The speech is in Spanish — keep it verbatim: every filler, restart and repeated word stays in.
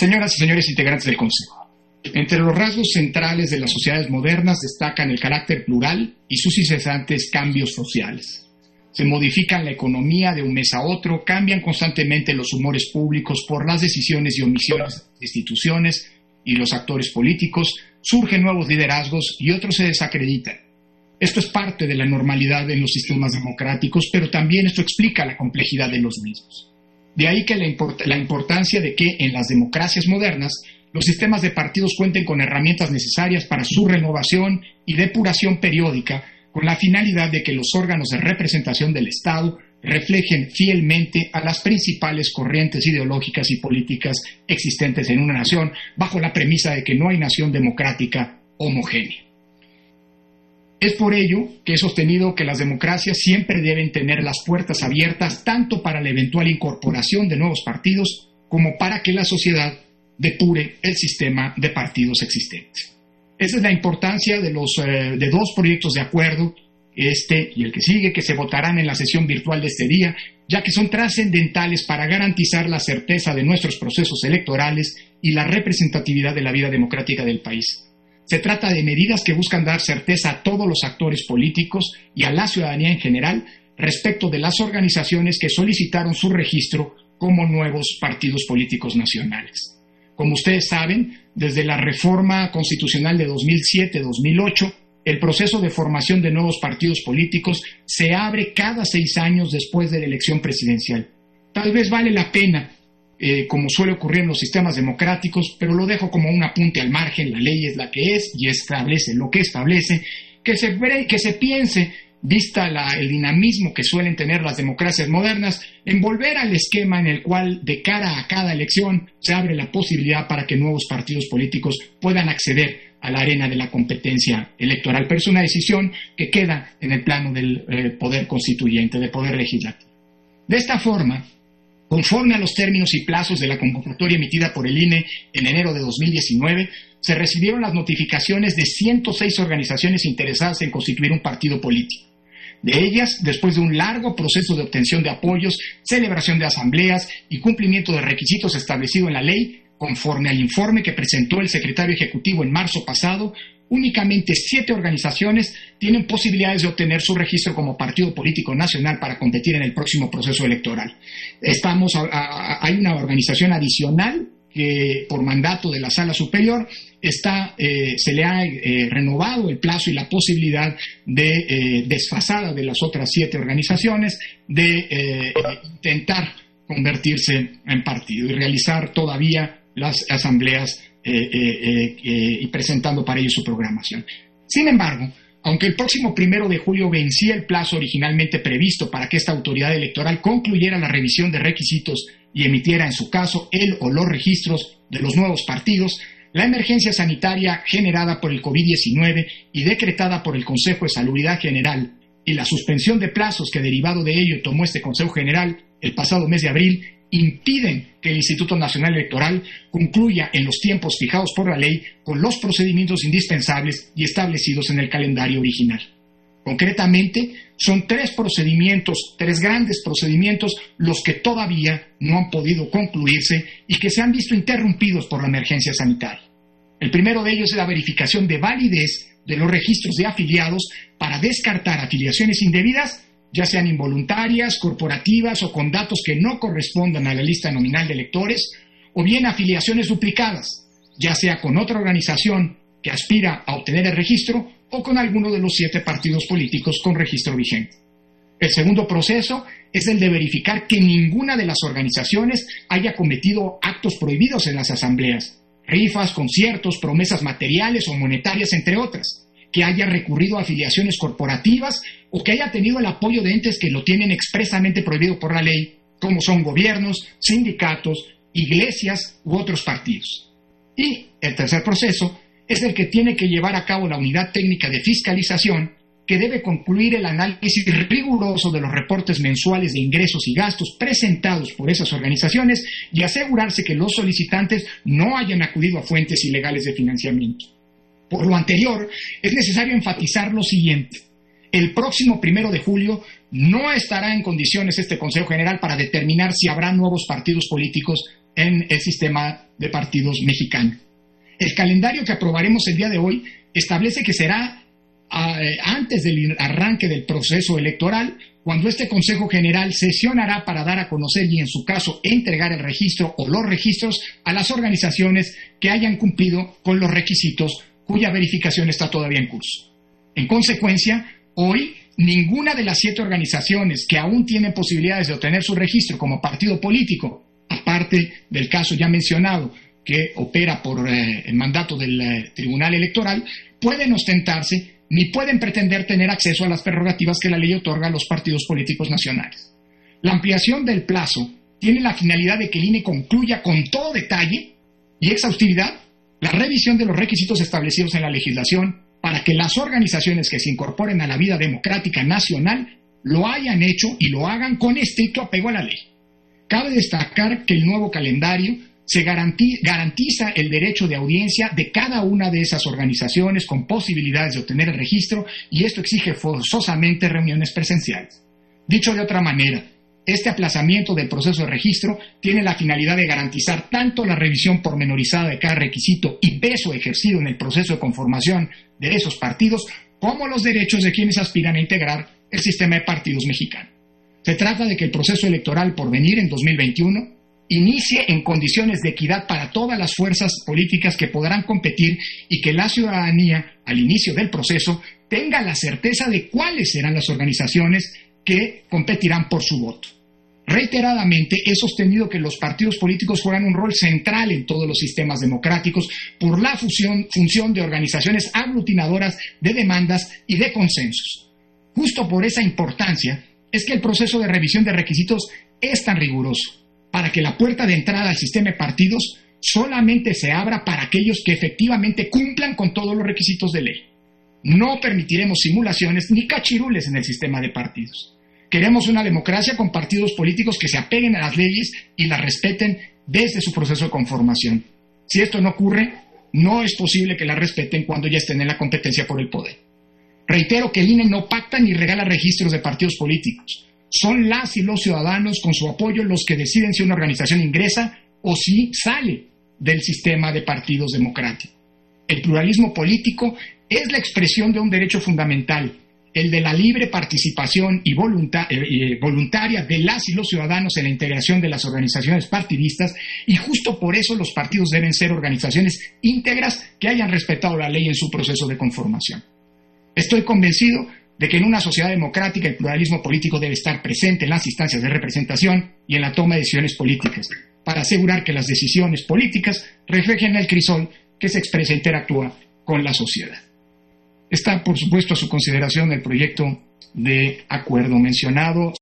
Señoras y señores integrantes del Consejo, entre los rasgos centrales de las sociedades modernas destacan el carácter plural y sus incesantes cambios sociales. Se modifican la economía de un mes a otro, cambian constantemente los humores públicos por las decisiones y omisiones de las instituciones y los actores políticos, surgen nuevos liderazgos y otros se desacreditan. Esto es parte de la normalidad en los sistemas democráticos, pero también esto explica la complejidad de los mismos. De ahí que la, import- la importancia de que en las democracias modernas los sistemas de partidos cuenten con herramientas necesarias para su renovación y depuración periódica, con la finalidad de que los órganos de representación del Estado reflejen fielmente a las principales corrientes ideológicas y políticas existentes en una nación, bajo la premisa de que no hay nación democrática homogénea. Es por ello que he sostenido que las democracias siempre deben tener las puertas abiertas tanto para la eventual incorporación de nuevos partidos como para que la sociedad depure el sistema de partidos existentes. Esa es la importancia de, los, eh, de dos proyectos de acuerdo, este y el que sigue, que se votarán en la sesión virtual de este día, ya que son trascendentales para garantizar la certeza de nuestros procesos electorales y la representatividad de la vida democrática del país. Se trata de medidas que buscan dar certeza a todos los actores políticos y a la ciudadanía en general respecto de las organizaciones que solicitaron su registro como nuevos partidos políticos nacionales. Como ustedes saben, desde la reforma constitucional de dos mil siete a dos mil ocho, el proceso de formación de nuevos partidos políticos se abre cada seis años después de la elección presidencial. Tal vez vale la pena, eh, como suele ocurrir en los sistemas democráticos, pero lo dejo como un apunte al margen. La ley es la que es y establece lo que establece, que se, que se piense, vista la, el dinamismo que suelen tener las democracias modernas, en volver al esquema en el cual de cara a cada elección se abre la posibilidad para que nuevos partidos políticos puedan acceder a la arena de la competencia electoral, pero es una decisión que queda en el plano del eh, poder constituyente, del poder legislativo. De esta forma, conforme a los términos y plazos de la convocatoria emitida por el I N E en enero de dos mil diecinueve, se recibieron las notificaciones de ciento seis organizaciones interesadas en constituir un partido político. De ellas, después de un largo proceso de obtención de apoyos, celebración de asambleas y cumplimiento de requisitos establecidos en la ley, conforme al informe que presentó el secretario ejecutivo en marzo pasado, únicamente siete organizaciones tienen posibilidades de obtener su registro como partido político nacional para competir en el próximo proceso electoral. Estamos a, a, hay una organización adicional que por mandato de la Sala Superior está, eh, se le ha eh, renovado el plazo y la posibilidad de, eh, desfasada de las otras siete organizaciones, de eh, intentar convertirse en partido y realizar todavía las asambleas eh, eh, eh, y presentando para ello su programación. Sin embargo, aunque el próximo primero de julio vencía el plazo originalmente previsto para que esta autoridad electoral concluyera la revisión de requisitos y emitiera en su caso el o los registros de los nuevos partidos, la emergencia sanitaria generada por el COVID diecinueve y decretada por el Consejo de Salubridad General y la suspensión de plazos que derivado de ello tomó este Consejo General el pasado mes de abril impiden que el Instituto Nacional Electoral concluya en los tiempos fijados por la ley con los procedimientos indispensables y establecidos en el calendario original. Concretamente, son tres procedimientos, tres grandes procedimientos, los que todavía no han podido concluirse y que se han visto interrumpidos por la emergencia sanitaria. El primero de ellos es la verificación de validez de los registros de afiliados para descartar afiliaciones indebidas, ya sean involuntarias, corporativas o con datos que no correspondan a la lista nominal de electores, o bien afiliaciones duplicadas, ya sea con otra organización que aspira a obtener el registro o con alguno de los siete partidos políticos con registro vigente. El segundo proceso es el de verificar que ninguna de las organizaciones haya cometido actos prohibidos en las asambleas, rifas, conciertos, promesas materiales o monetarias, entre otras, que haya recurrido a afiliaciones corporativas o que haya tenido el apoyo de entes que lo tienen expresamente prohibido por la ley, como son gobiernos, sindicatos, iglesias u otros partidos. Y el tercer proceso es el que tiene que llevar a cabo la unidad técnica de fiscalización, que debe concluir el análisis riguroso de los reportes mensuales de ingresos y gastos presentados por esas organizaciones y asegurarse que los solicitantes no hayan acudido a fuentes ilegales de financiamiento. Por lo anterior, es necesario enfatizar lo siguiente. El próximo primero de julio no estará en condiciones este Consejo General para determinar si habrá nuevos partidos políticos en el sistema de Partidos mexicano. El calendario que aprobaremos el día de hoy establece que será eh, antes del arranque del proceso electoral, cuando este Consejo General sesionará para dar a conocer y, en su caso, entregar el registro o los registros a las organizaciones que hayan cumplido con los requisitos cuya verificación está todavía en curso. En consecuencia, hoy ninguna de las siete organizaciones que aún tienen posibilidades de obtener su registro como partido político, aparte del caso ya mencionado que opera por eh, el mandato del eh, Tribunal Electoral, pueden ostentarse ni pueden pretender tener acceso a las prerrogativas que la ley otorga a los partidos políticos nacionales. La ampliación del plazo tiene la finalidad de que el I N E concluya con todo detalle y exhaustividad la revisión de los requisitos establecidos en la legislación para que las organizaciones que se incorporen a la vida democrática nacional lo hayan hecho y lo hagan con estricto apego a la ley. Cabe destacar que el nuevo calendario se garantiza el derecho de audiencia de cada una de esas organizaciones con posibilidades de obtener el registro, y esto exige forzosamente reuniones presenciales. Dicho de otra manera, este aplazamiento del proceso de registro tiene la finalidad de garantizar tanto la revisión pormenorizada de cada requisito y peso ejercido en el proceso de conformación de esos partidos, como los derechos de quienes aspiran a integrar el sistema de partidos mexicano. Se trata de que el proceso electoral por venir en dos mil veintiuno inicie en condiciones de equidad para todas las fuerzas políticas que podrán competir y que la ciudadanía, al inicio del proceso, tenga la certeza de cuáles serán las organizaciones que competirán por su voto. Reiteradamente he sostenido que los partidos políticos juegan un rol central en todos los sistemas democráticos por la fusión, función de organizaciones aglutinadoras de demandas y de consensos. Justo por esa importancia es que el proceso de revisión de requisitos es tan riguroso, para que la puerta de entrada al sistema de partidos solamente se abra para aquellos que efectivamente cumplan con todos los requisitos de ley. No permitiremos simulaciones ni cachirules en el sistema de partidos. Queremos una democracia con partidos políticos que se apeguen a las leyes y las respeten desde su proceso de conformación. Si esto no ocurre, no es posible que las respeten cuando ya estén en la competencia por el poder. Reitero que el I N E no pacta ni regala registros de partidos políticos. Son las y los ciudadanos con su apoyo los que deciden si una organización ingresa o si sale del sistema de partidos democráticos. El pluralismo político es la expresión de un derecho fundamental, el de la libre participación y volunta- eh, voluntaria de las y los ciudadanos en la integración de las organizaciones partidistas, y justo por eso los partidos deben ser organizaciones íntegras que hayan respetado la ley en su proceso de conformación. Estoy convencido de que en una sociedad democrática el pluralismo político debe estar presente en las instancias de representación y en la toma de decisiones políticas, para asegurar que las decisiones políticas reflejen el crisol que se expresa e interactúa con la sociedad. Está, por supuesto, a su consideración el proyecto de acuerdo mencionado.